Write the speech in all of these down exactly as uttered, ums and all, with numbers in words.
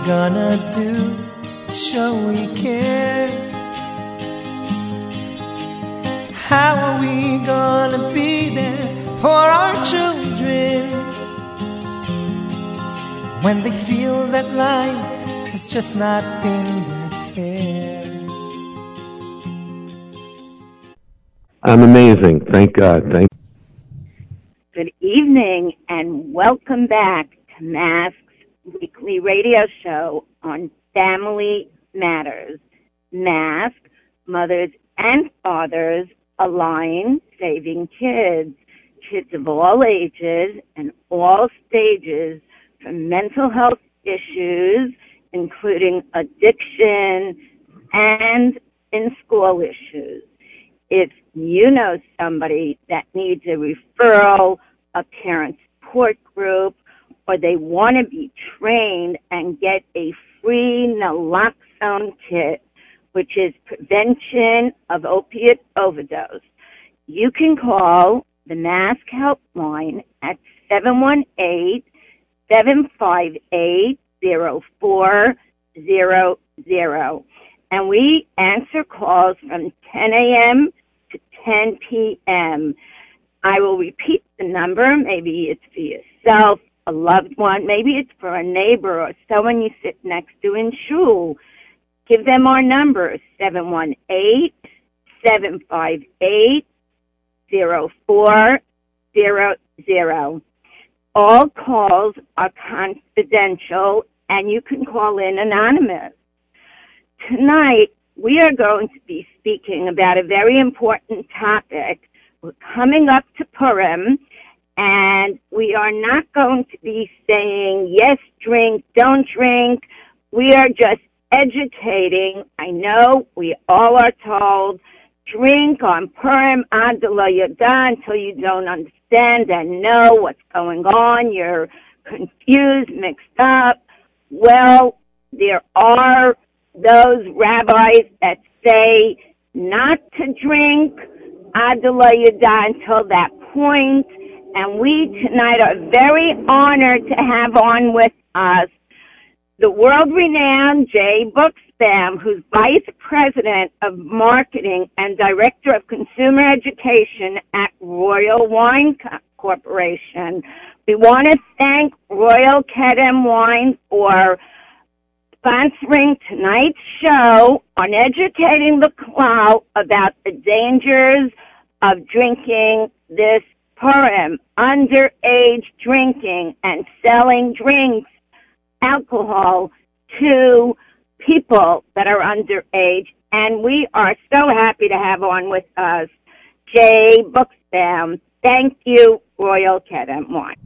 gonna do to show we care? How are we gonna be there for our children when they feel that life has just not been that fair? I'm amazing. Thank God. Thank Good evening and welcome back to Mask's weekly radio show on Family Matters. Mask, Mothers and Fathers Align, Saving Kids. Kids of all ages and all stages, from mental health issues, including addiction and in-school issues. If you know somebody that needs a referral, a parent support group, or they want to be trained and get a free naloxone kit, which is prevention of opiate overdose, you can call the Mask Helpline at seven one eight, seven five eight, zero four zero zero. And we answer calls from ten a.m. to ten p.m. I will repeat the number. Maybe it's for yourself, a loved one. Maybe it's for a neighbor or someone you sit next to in shul. Give them our number, seven one eight, seven five eight, zero four zero zero. All calls are confidential, and you can call in anonymous. Tonight, we are going to be speaking about a very important topic. We're coming up to Purim, and we are not going to be saying, yes, drink, don't drink. We are just educating. I know we all are told, drink on Purim ad lo yada, until you don't understand and know what's going on. You're confused, mixed up. Well, there are those rabbis that say not to drink ad lo yada until that point. And we tonight are very honored to have on with us the world-renowned Jay Buchsbaum, who's Vice President of Marketing and Director of Consumer Education at Royal Wine Corporation. We want to thank Royal Kedem Wine for sponsoring tonight's show on educating the crowd about the dangers of drinking this Purim, underage drinking and selling drinks, alcohol to people that are underage. And we are so happy to have on with us Jay Buchsbaum. Thank you, Royal Kedem Wine.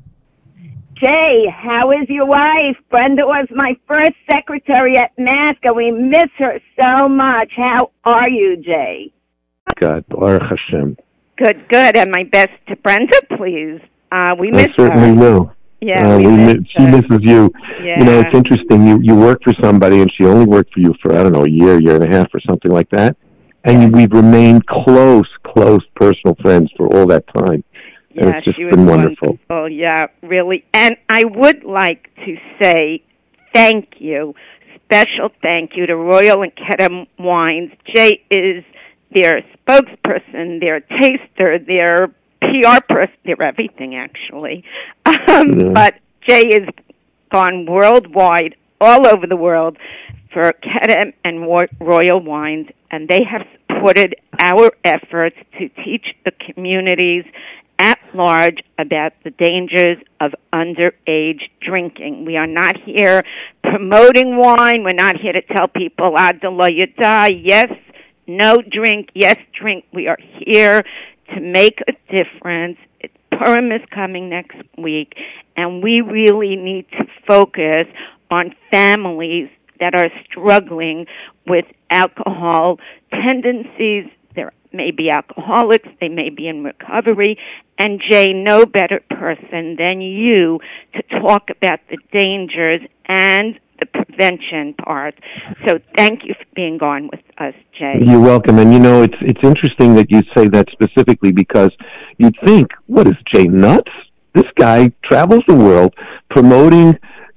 Jay, how is your wife? Brenda was my first secretary at Mask, and we miss her so much. How are you, Jay? God, Baruch Hashem. Good, good. And my best to Brenda, please. Uh, we miss her. I certainly her. will. Yeah, uh, we we miss miss, she misses you. Yeah. You know, it's interesting. You you worked for somebody, and she only worked for you for, I don't know, a year, year and a half or something like that. And yeah. we've remained close, close personal friends for all that time. And yeah, it's just she was been wonderful. wonderful. Yeah, really. And I would like to say thank you, special thank you to Royal and Kedem Wines. Jay is their spokesperson, their taster, their P R person, they're everything, actually. Um, yeah. But Jay has gone worldwide, all over the world, for Kedem and Royal Wines, and they have supported our efforts to teach the communities at large about the dangers of underage drinking. We are not here promoting wine. We're not here to tell people, ad lo yada, yes, no drink, yes, drink. We are here to make a difference. Purim is coming next week, and we really need to focus on families that are struggling with alcohol tendencies. There may be alcoholics, they may be in recovery, and Jay, no better person than you to talk about the dangers and the prevention part. So thank you for being on with us, Jay. You're welcome. And, you know, it's it's interesting that you say that specifically because you'd think, what is Jay, nuts? This guy travels the world promoting,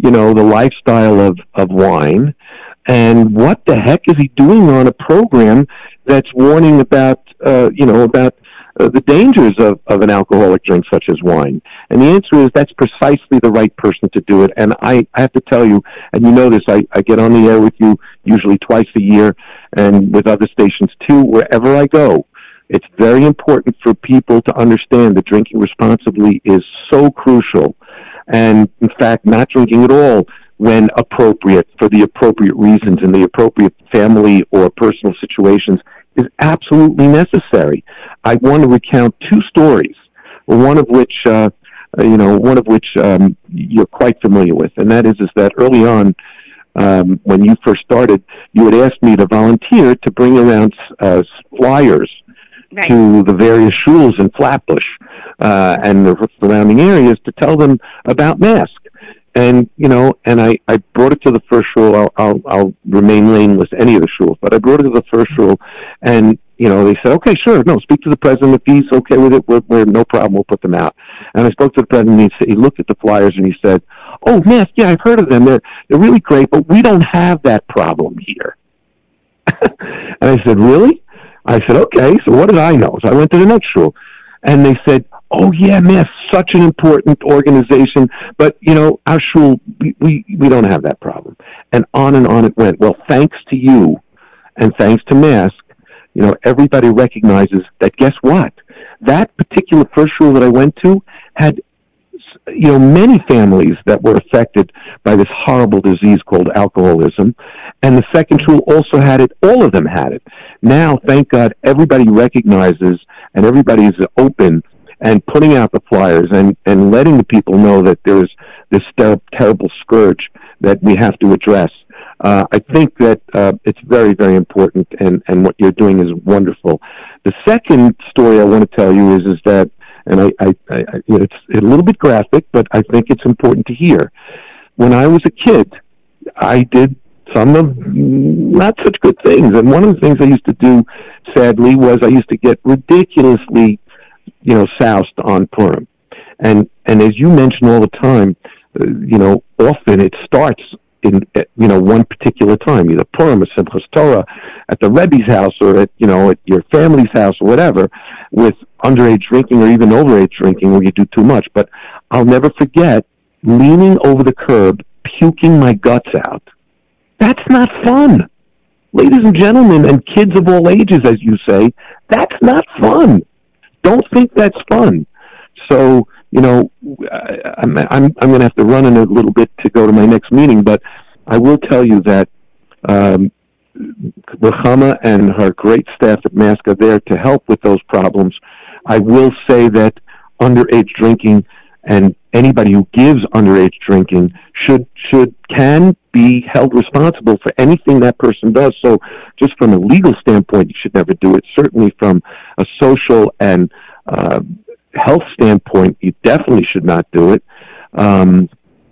you know, the lifestyle of, of wine. And what the heck is he doing on a program that's warning about, uh, you know, about uh, the dangers of, of an alcoholic drink such as wine? And the answer is that's precisely the right person to do it. And I, I have to tell you, and you know this, I, I get on the air with you usually twice a year and with other stations too, wherever I go. It's very important for people to understand that drinking responsibly is so crucial. And in fact, not drinking at all when appropriate for the appropriate reasons in the appropriate family or personal situations is absolutely necessary. I want to recount two stories, one of which, uh, you know, one of which um, you're quite familiar with, and that is, is that early on, um, when you first started, you had asked me to volunteer to bring around uh, flyers right. to the various shuls in Flatbush uh, and the surrounding areas to tell them about masks. And, you know, and I, I brought it to the first shul. I'll, I'll, I'll remain nameless, any of the shuls, but I brought it to the first shul, and, you know, they said, okay, sure, no, speak to the president. If he's okay with it, we're, we're no problem, we'll put them out. And I spoke to the president, and he, said, he looked at the flyers, and he said, oh, mask, yeah, I've heard of them. They're, they're really great, but we don't have that problem here. And I said, really? I said, okay, so what did I know? So I went to the next shul, and they said, oh, yeah, man, such an important organization, but, you know, our shul, we, we, we don't have that problem. And on and on it went. Well, thanks to you and thanks to Mask, you know, everybody recognizes that, guess what? That particular first shul that I went to had, you know, many families that were affected by this horrible disease called alcoholism. And the second shul also had it. All of them had it. Now, thank God, everybody recognizes and everybody is open and putting out the flyers and, and letting the people know that there's this ter- terrible scourge that we have to address. Uh, I think that uh, it's very, very important, and, and what you're doing is wonderful. The second story I want to tell you is is that, and I, I, I you know, it's a little bit graphic, but I think it's important to hear. When I was a kid, I did some of not such good things, and one of the things I used to do, sadly, was I used to get ridiculously you know, soused on Purim. And, and as you mention all the time, uh, you know, often it starts in, uh, you know, one particular time, either Purim or Simchas Torah, at the Rebbe's house or at, you know, at your family's house or whatever, with underage drinking or even overage drinking where you do too much. But I'll never forget leaning over the curb, puking my guts out. That's not fun. Ladies and gentlemen, and kids of all ages, as you say, that's not fun. Don't think that's fun. So, you know, I'm, I'm, I'm going to have to run in a little bit to go to my next meeting, but I will tell you that um, Ruchama and her great staff at Mask are there to help with those problems. I will say that underage drinking and anybody who gives underage drinking should, should, can be held responsible for anything that person does. So just from a legal standpoint, you should never do it. Certainly from a social and uh, health standpoint, you definitely should not do it. Um,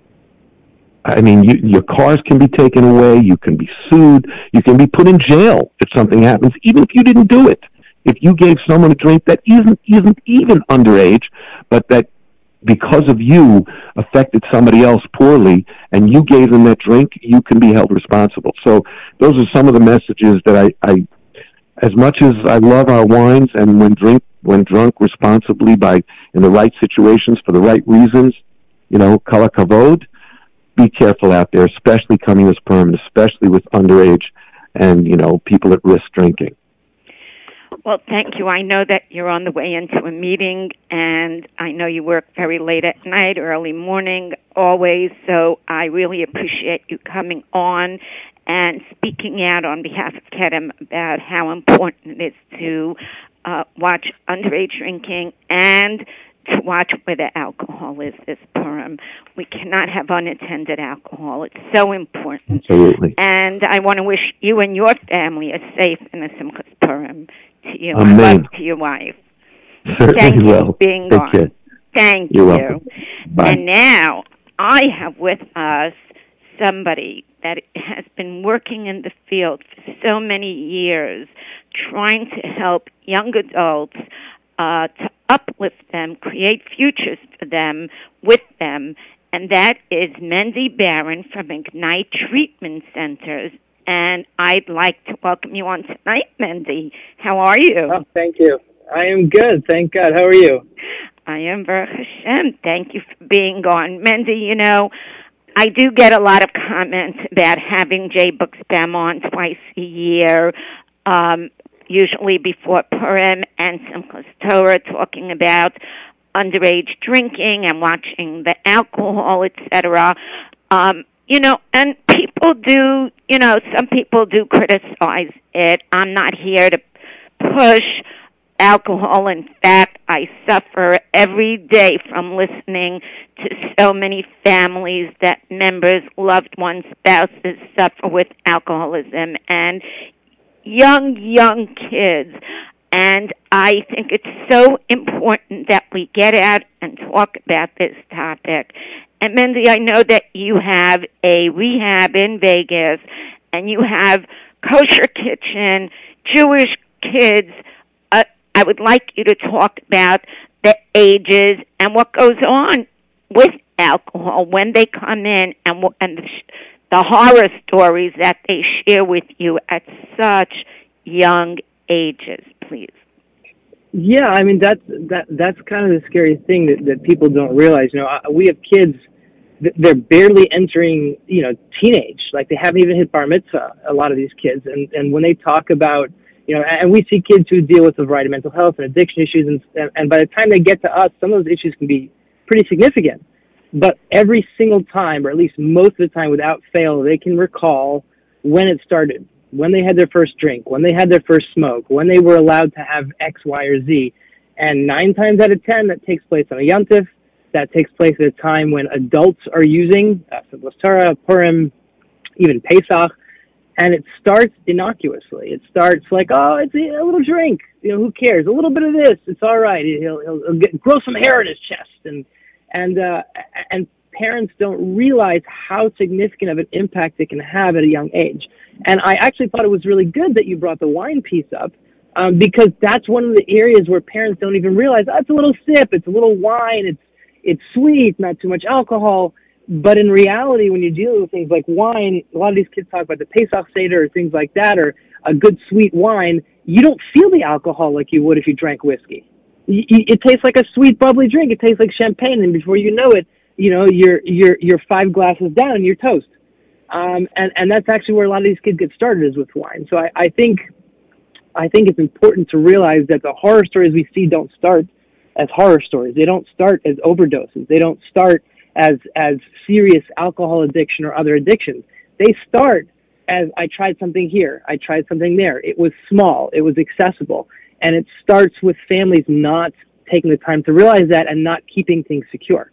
I mean, you, your cars can be taken away. You can be sued. You can be put in jail if something happens, even if you didn't do it. If you gave someone a drink that isn't, isn't even underage, but that because of you affected somebody else poorly and you gave them that drink, you can be held responsible. So those are some of the messages that I, I as much as I love our wines and when drink, when drunk responsibly by, in the right situations for the right reasons, you know, kol hakavod, be careful out there, especially coming this Purim, especially with underage and, you know, people at risk drinking. Well, thank you. I know that you're on the way into a meeting, and I know you work very late at night, early morning, always, so I really appreciate you coming on and speaking out on behalf of Kedem about how important it is to uh, watch underage drinking and to watch where the alcohol is this Purim. We cannot have unattended alcohol. It's so important. Absolutely. And I want to wish you and your family a safe and a Simchas Purim. To you, Amen. my love to your wife. Certainly Thank you will. for being Take on. care. Thank You're you. welcome. Bye. And now I have with us somebody that has been working in the field for so many years, trying to help young adults uh, to uplift them, create futures for them, with them, and that is Mendy Barron from Ignite Treatment Centers. And I'd like to welcome you on tonight, Mendy. How are you? Oh, thank you. I am good, thank God. How are you? I am, Baruch Hashem. Thank you for being on. Mendy, you know, I do get a lot of comments about having Jay Buchsbaum on twice a year, um, usually before Purim and Simchas Torah, talking about underage drinking and watching the alcohol, et cetera. Um, you know, and people do, you know, some people do criticize it. I'm not here to push alcohol. In fact, I suffer every day from listening to so many families that members, loved ones, spouses suffer with alcoholism, and young, young kids. And I think it's so important that we get out and talk about this topic. And Mendy, I know that you have a rehab in Vegas, and you have Kosher Kitchen, Jewish kids. Uh, I would like you to talk about the ages and what goes on with alcohol when they come in, and, and the, the horror stories that they share with you at such young ages, please. Yeah, I mean, that's that that's kind of the scary thing that, that people don't realize. You know, we have kids, they're barely entering, you know, teenage. Like, they haven't even hit bar mitzvah, a lot of these kids. And, and when they talk about, you know, and we see kids who deal with a variety of mental health and addiction issues, and, and by the time they get to us, some of those issues can be pretty significant. But every single time, or at least most of the time without fail, they can recall when it started, when they had their first drink, when they had their first smoke, when they were allowed to have X, Y, or Z. And nine times out of ten, that takes place on a Yom Tov. That takes place at a time when adults are using uh, Simchas Torah, Purim, even Pesach, and it starts innocuously. It starts like, oh, it's a, a little drink. You know, who cares? A little bit of this, it's all right. He'll, he'll, he'll get, grow some hair in his chest, and and uh, and parents don't realize how significant of an impact it can have at a young age. And I actually thought it was really good that you brought the wine piece up, um, because that's one of the areas where parents don't even realize, oh, it's a little sip, it's a little wine, it's it's sweet, not too much alcohol. But in reality, when you're dealing with things like wine, a lot of these kids talk about the Pesach Seder or things like that, or a good sweet wine, you don't feel the alcohol like you would if you drank whiskey. It tastes like a sweet, bubbly drink. It tastes like champagne, and before you know it, you know, you're you're you're five glasses down and you're toast. Um, and, and that's actually where a lot of these kids get started, is with wine. So I, I think I think it's important to realize that the horror stories we see don't start as horror stories. They don't start as overdoses. They don't start as as serious alcohol addiction or other addictions. They start as, I tried something here, I tried something there. It was small, it was accessible. And it starts with families not taking the time to realize that and not keeping things secure.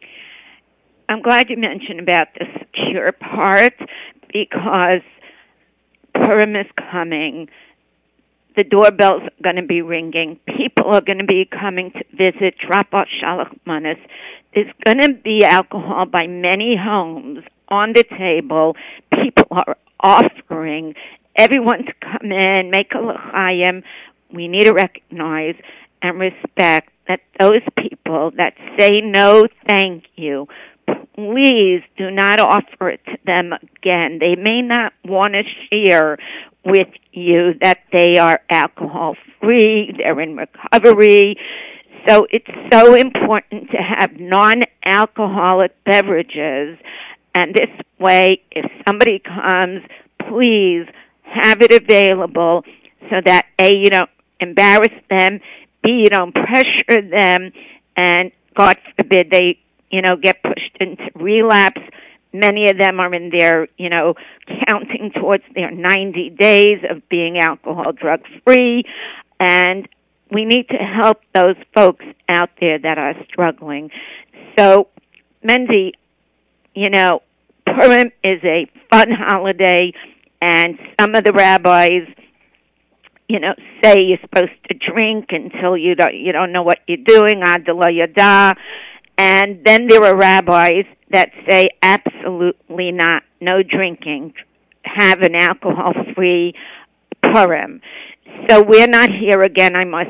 I'm glad you mentioned about the secure part, because Purim is coming. The doorbells are going to be ringing. People are going to be coming to visit, drop off Shalach Manas. There's going to be alcohol by many homes on the table. People are offering everyone to come in, make a l'chaim. We need to recognize and respect that those people that say no, thank you, please do not offer it to them again. They may not want to share with you that they are alcohol-free, they're in recovery. So it's so important to have non-alcoholic beverages. And this way, if somebody comes, please have it available so that, A, you don't embarrass them, B, you don't pressure them, and God forbid they, you know, get pushed into relapse. Many of them are in their, you know, counting towards their ninety days of being alcohol drug-free, and we need to help those folks out there that are struggling. So, Mendy, you know, Purim is a fun holiday, and some of the rabbis, you know, say you're supposed to drink until you don't, you don't know what you're doing, ad lo yada. And then there are rabbis that say absolutely not, no drinking, have an alcohol-free Purim. So we're not here, again, I must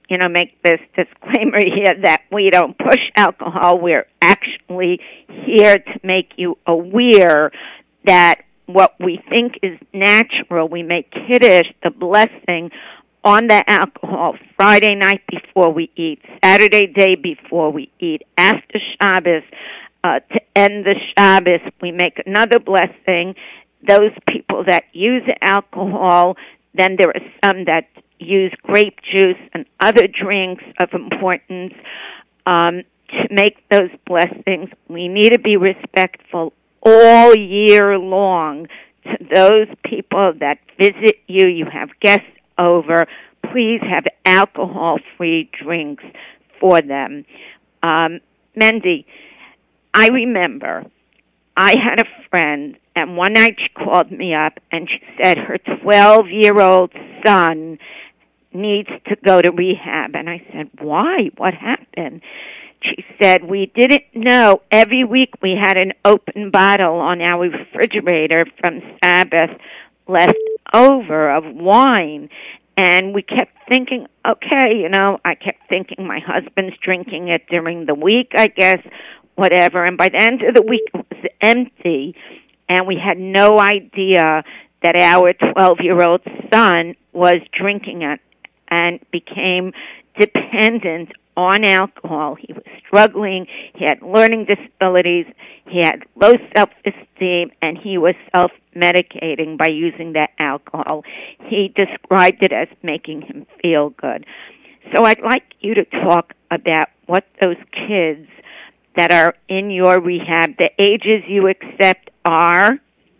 you know, make this disclaimer here that we don't push alcohol. We're actually here to make you aware that what we think is natural, we make Kiddush, the blessing, on the alcohol Friday night before we eat, Saturday day before we eat, after Shabbos, uh, to end the Shabbos, we make another blessing. Those people that use alcohol, then there are some that use grape juice and other drinks of importance um, to make those blessings. We need to be respectful all year long to those people that visit you. You have guests over. Please have alcohol-free drinks for them. Um, Mendy, I remember I had a friend, and one night she called me up, and she said her twelve-year-old son needs to go to rehab. And I said, why? What happened? She said, we didn't know. Every week we had an open bottle on our refrigerator from Sabbath left over of wine. And we kept thinking, okay, you know, I kept thinking my husband's drinking it during the week, I guess, whatever. And by the end of the week, it was empty. And we had no idea that our twelve-year-old son was drinking it and became dependent on alcohol. He was struggling. He had learning disabilities. He had low self-esteem, and he was self-medicating by using that alcohol. He described it as making him feel good. So I'd like you to talk about what those kids that are in your rehab, the ages you accept are?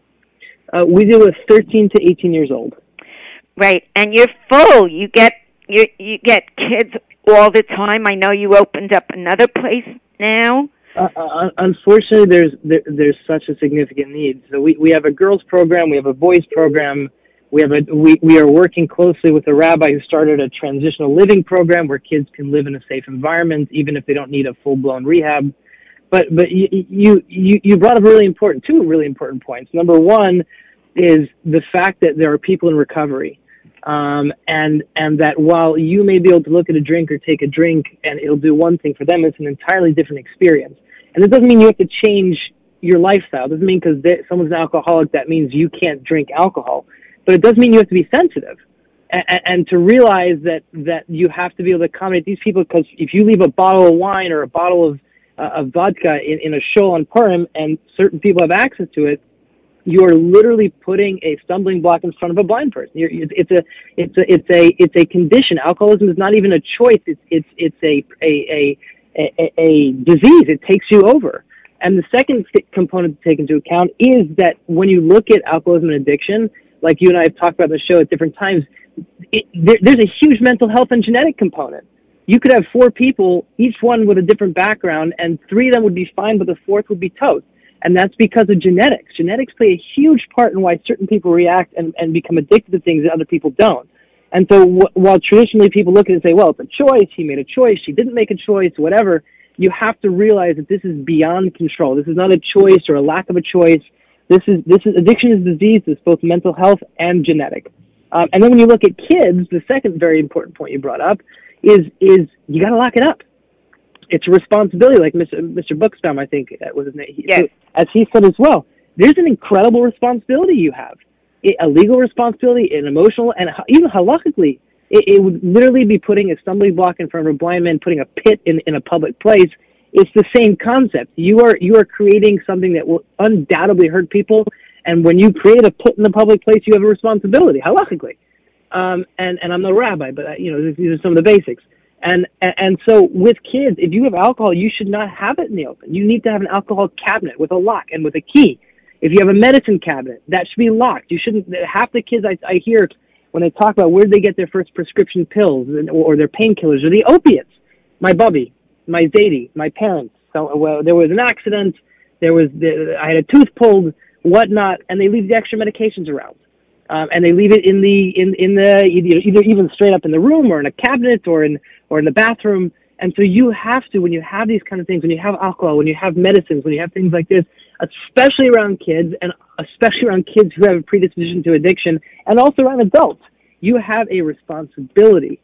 Uh, we deal with thirteen to eighteen years old. Right, and you're full. You get you you get kids all the time. I know you opened up another place now. Uh, uh, unfortunately, there's there, there's such a significant need. So we, we have a girls program, we have a boys program, we have a we, we are working closely with a rabbi who started a transitional living program where kids can live in a safe environment even if they don't need a full blown rehab. But but you you you you brought up really important two really important points. Number one is the fact that there are people in recovery. Um, and, and that while you may be able to look at a drink or take a drink and it'll do one thing for them, it's an entirely different experience. And it doesn't mean you have to change your lifestyle. It doesn't mean because someone's an alcoholic that means you can't drink alcohol. But it does mean you have to be sensitive and, and to realize that, that you have to be able to accommodate these people, because if you leave a bottle of wine or a bottle of, uh, of vodka in, in a show on Purim and certain people have access to it, you are literally putting a stumbling block in front of a blind person. You're, it's a, it's a, it's a, it's a condition. Alcoholism is not even a choice. It's, it's, it's a, a, a, a, a disease. It takes you over. And the second component to take into account is that when you look at alcoholism and addiction, like you and I have talked about on the show at different times, it, there, there's a huge mental health and genetic component. You could have four people, each one with a different background, and three of them would be fine, but the fourth would be toast. And that's because of genetics. Genetics play a huge part in why certain people react and, and become addicted to things that other people don't. And so w- while traditionally people look at it and say, well, it's a choice, he made a choice, she didn't make a choice, whatever, you have to realize that this is beyond control. This is not a choice or a lack of a choice. This is, this is, addiction is disease. It's both mental health and genetic. Um, and then when you look at kids, the second very important point you brought up is, is you gotta lock it up. It's a responsibility, like Mister Mister Buxbaum, I think that was his name. Yes. As he said as well, there's an incredible responsibility you have. A legal responsibility, an emotional, and even halakhically, it, it would literally be putting a stumbling block in front of a blind man, putting a pit in, in a public place. It's the same concept. You are you are creating something that will undoubtedly hurt people, and when you create a pit in the public place, you have a responsibility, halakhically. Um, and, and I'm no rabbi, but, you know, these are some of the basics. And, and so with kids, if you have alcohol, you should not have it in the open. You need to have an alcohol cabinet with a lock and with a key. If you have a medicine cabinet, that should be locked. You shouldn't, half the kids I, I hear when they talk about where they get their first prescription pills or, or their painkillers or the opiates. My bubby, my zadie, my parents. So, well, there was an accident, there was, the, I had a tooth pulled, whatnot, and they leave the extra medications around. Um, and they leave it in the in in the either, either even straight up in the room or in a cabinet or in or in the bathroom. And so you have to, when you have these kind of things, when you have alcohol, when you have medicines, when you have things like this, especially around kids and especially around kids who have a predisposition to addiction, and also around adults, you have a responsibility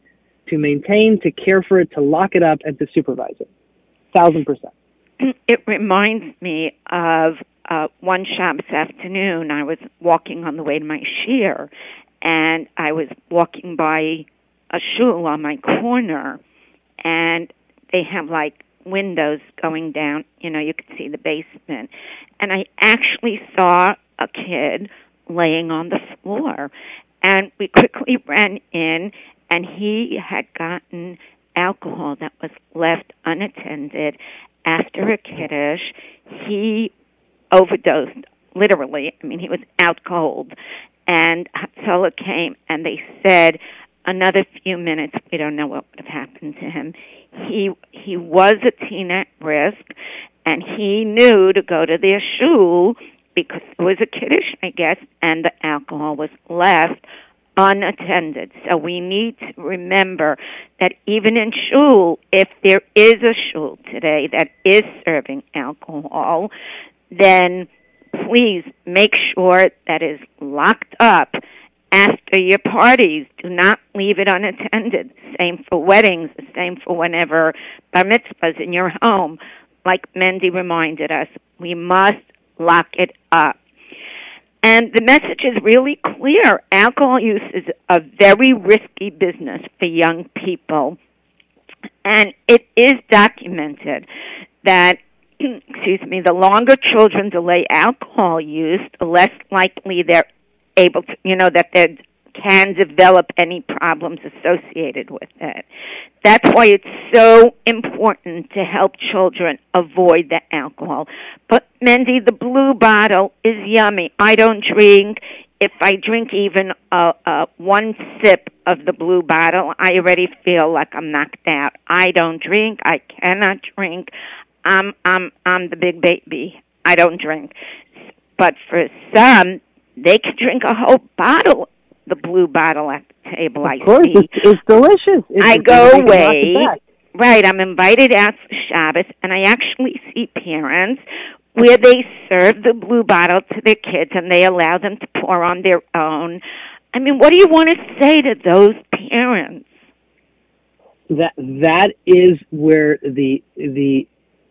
to maintain, to care for it, to lock it up, and to supervise it. Thousand percent. It reminds me of uh, one Shabbos afternoon. I was walking on the way to my shiur, and I was walking by a shul on my corner, and they have like windows going down. You know, you could see the basement, and I actually saw a kid laying on the floor, and we quickly ran in, and he had gotten alcohol that was left unattended after a kiddush. He overdosed, literally. I mean, he was out cold. And Hatzalah came, and they said, another few minutes, we don't know what would have happened to him. He he was a teen at risk, and he knew to go to their shul because it was a kiddush, I guess, and the alcohol was left unattended. So we need to remember that even in shul, if there is a shul today that is serving alcohol, then please make sure that is locked up after your parties. Do not leave it unattended. Same for weddings, the same for whenever bar mitzvahs in your home. Like Mendy reminded us, we must lock it up. And the message is really clear. Alcohol use is a very risky business for young people. And it is documented that, excuse me, the longer children delay alcohol use, the less likely they're able to, you know, that they can develop any problems associated with it. That's why it's so important to help children avoid the alcohol. But, Mendy, the blue bottle is yummy. I don't drink. If I drink even uh, uh, one sip of the blue bottle, I already feel like I'm knocked out. I don't drink. I cannot drink. I'm, I'm, I'm the big baby. I don't drink. But for some, they can drink a whole bottle, the blue bottle at the table. Of I course, see. It's, it's delicious. It's, I it's, go it's away, right, I'm invited out for Shabbos, and I actually see parents where they serve the blue bottle to their kids, and they allow them to pour on their own. I mean, what do you want to say to those parents? That that is where the the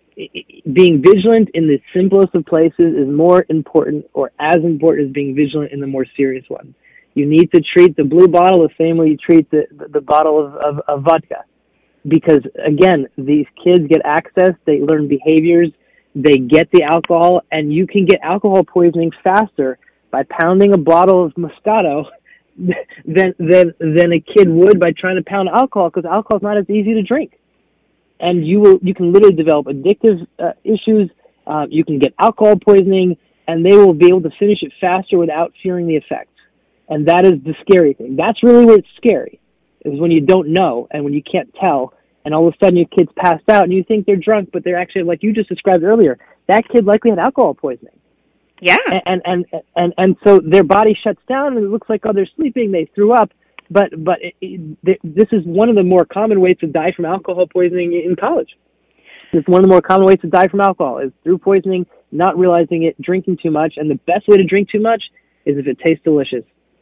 being vigilant in the simplest of places is more important, or as important as being vigilant in the more serious ones. You need to treat the blue bottle the same way you treat the the, the bottle of, of, of vodka. Because, again, these kids get access, they learn behaviors, they get the alcohol, and you can get alcohol poisoning faster by pounding a bottle of Moscato than, than, than a kid would by trying to pound alcohol, because alcohol is not as easy to drink. And you will, you can literally develop addictive uh, issues, uh, you can get alcohol poisoning, and they will be able to finish it faster without fearing the effects. And that is the scary thing. That's really where it's scary, is when you don't know and when you can't tell, and all of a sudden your kid's passed out and you think they're drunk, but they're actually, like you just described earlier, that kid likely had alcohol poisoning. Yeah. And and and and, and so their body shuts down and it looks like, oh, they're sleeping, they threw up, but but it, it, this is one of the more common ways to die from alcohol poisoning in college. It's one of the more common ways to die from alcohol is through poisoning, not realizing it, drinking too much, and the best way to drink too much is if it tastes delicious.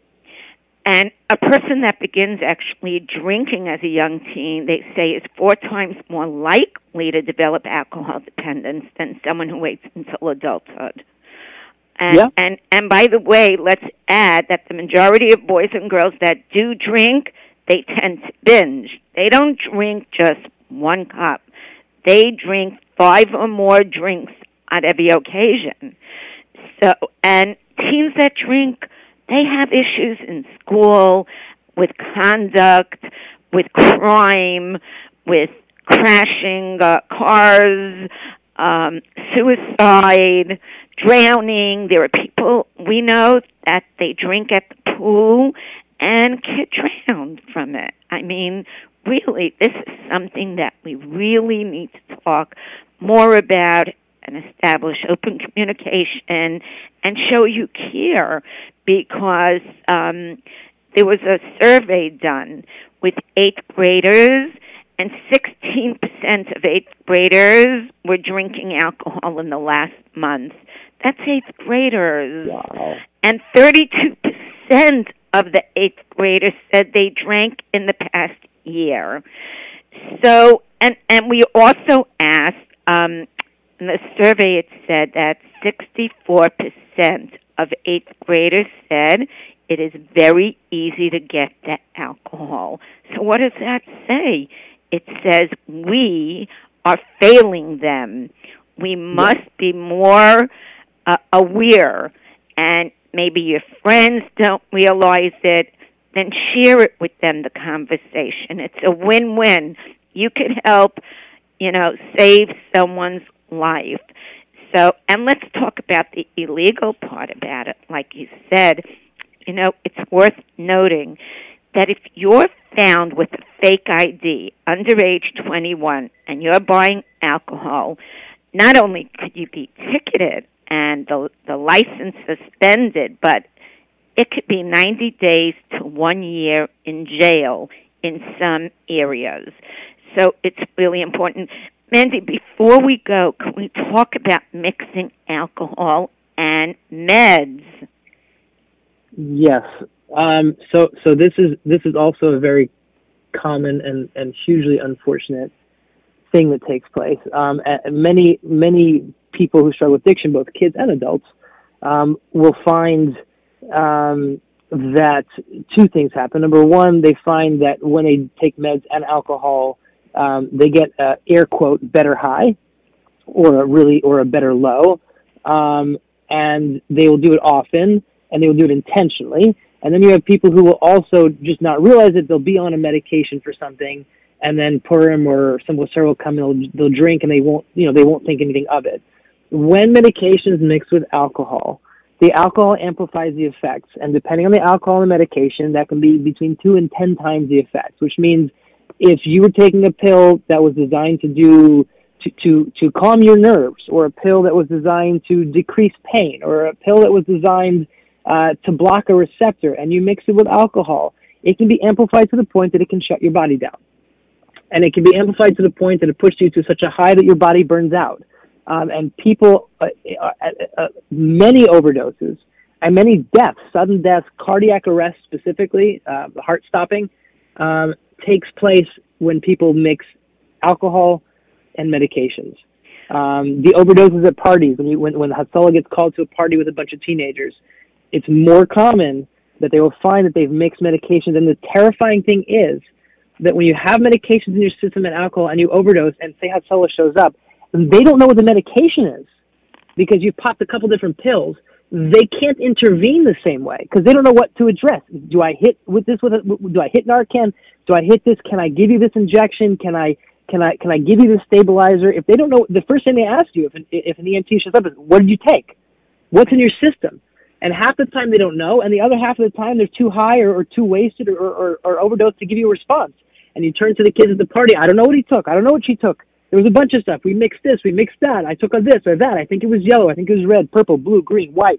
And a person that begins actually drinking as a young teen, they say, is four times more likely to develop alcohol dependence than someone who waits until adulthood. And, yeah. and, and by the way, let's add that the majority of boys and girls that do drink, they tend to binge. They don't drink just one cup. They drink five or more drinks on every occasion. So, and teens that drink, they have issues in school, with conduct, with crime, with crashing uh, cars, um, suicide, drowning. There are people we know that they drink at the pool and get drowned from it. I mean, really, this is something that we really need to talk more about and establish open communication and show you care, because um, there was a survey done with eighth graders, and sixteen percent of eighth graders were drinking alcohol in the last month. That's eighth graders. Wow. And thirty-two percent of the eighth graders said they drank in the past year. So, and, and we also asked, um, in the survey it said that sixty-four percent of eighth graders said it is very easy to get to alcohol. So what does that say? It says we are failing them. We must be more uh, aware, and maybe your friends don't realize it, then share it with them, the conversation. It's a win-win. You could help, you know, save someone's life. So, and let's talk about the illegal part about it. Like you said, you know, it's worth noting that if you're found with a fake I D, under age twenty-one, and you're buying alcohol, not only could you be ticketed and the, the license suspended, but it could be ninety days to one year in jail in some areas. So it's really important. Mandy, before we go, can we talk about mixing alcohol and meds? Yes. Um, so, so this is this is also a very common and, and hugely unfortunate thing that takes place. Um, many many people who struggle with addiction, both kids and adults, um, will find um, that two things happen. Number one, they find that when they take meds and alcohol, um, they get a air quote better high, or a really or a better low, um, and they will do it often, and they will do it intentionally. And then you have people who will also just not realize that they'll be on a medication for something, and then Purim or some Wasser will come and they'll, they'll drink, and they won't, you know, they won't think anything of it. When medication is mixed with alcohol, the alcohol amplifies the effects, and depending on the alcohol and the medication, that can be between two and ten times the effects. Which means, if you were taking a pill that was designed to do to to, to calm your nerves, or a pill that was designed to decrease pain, or a pill that was designed Uh, to block a receptor, and you mix it with alcohol, it can be amplified to the point that it can shut your body down. And it can be amplified to the point that it pushes you to such a high that your body burns out. Um, and people, uh, uh, uh, many overdoses, and many deaths, sudden deaths, cardiac arrest specifically, uh, heart stopping, um, takes place when people mix alcohol and medications. Um, the overdoses at parties, when, you, when, when the Hatzalah gets called to a party with a bunch of teenagers, it's more common that they will find that they've mixed medications. And the terrifying thing is that when you have medications in your system and alcohol and you overdose and say Hatzalah shows up, they don't know what the medication is because you've popped a couple different pills. They can't intervene the same way because they don't know what to address. Do I hit with this? With a, do I hit Narcan? Do I hit this? Can I give you this injection? Can I can I can I give you this stabilizer? If they don't know, the first thing they ask you if an, if an E M T shows up is, what did you take? What's in your system? And half the time they don't know, and the other half of the time they're too high or, or too wasted or, or, or overdosed to give you a response. And you turn to the kids at the party, I don't know what he took, I don't know what she took. There was a bunch of stuff. We mixed this, we mixed that. I took a this or that. I think it was yellow, I think it was red, purple, blue, green, white.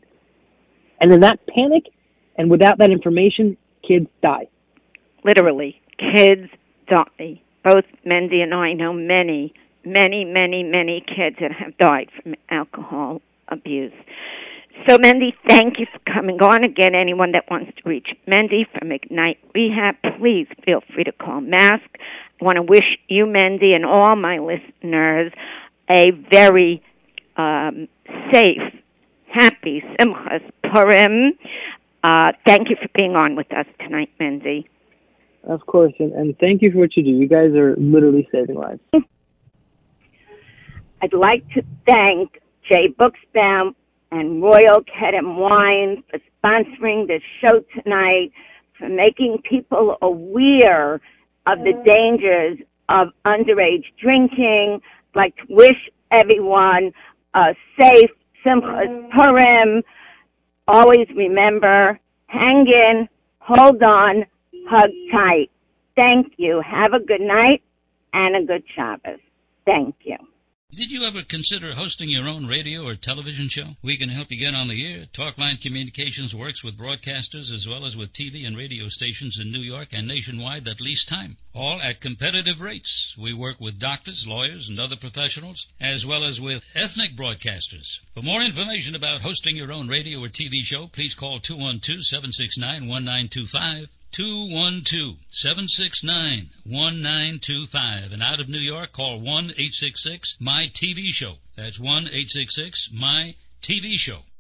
And in that panic, and without that information, kids die. Literally, kids die. Both Mendy and I know many, many, many, many kids that have died from alcohol abuse. So, Mendy, thank you for coming on. Again, anyone that wants to reach Mendy from Ignite Rehab, please feel free to call Mask. I want to wish you, Mendy, and all my listeners a very um, safe, happy Simchas Purim. Uh, thank you for being on with us tonight, Mendy. Of course, and, and thank you for what you do. You guys are literally saving lives. I'd like to thank Jay Buchsbaum and Royal Kedem Wine for sponsoring this show tonight, for making people aware of the dangers of underage drinking. I'd like to wish everyone a safe Simchas Purim. Always remember, hang in, hold on, hug tight. Thank you. Have a good night and a good Shabbos. Thank you. Did you ever consider hosting your own radio or television show? We can help you get on the air. Talkline Communications works with broadcasters as well as with T V and radio stations in New York and nationwide that lease time, all at competitive rates. We work with doctors, lawyers, and other professionals, as well as with ethnic broadcasters. For more information about hosting your own radio or T V show, please call two one two, seven six nine, one nine two five. two one two, seven six nine, one nine two five. And out of New York, call one eight six six, M Y T V show. That's one eight six six, M Y T V show.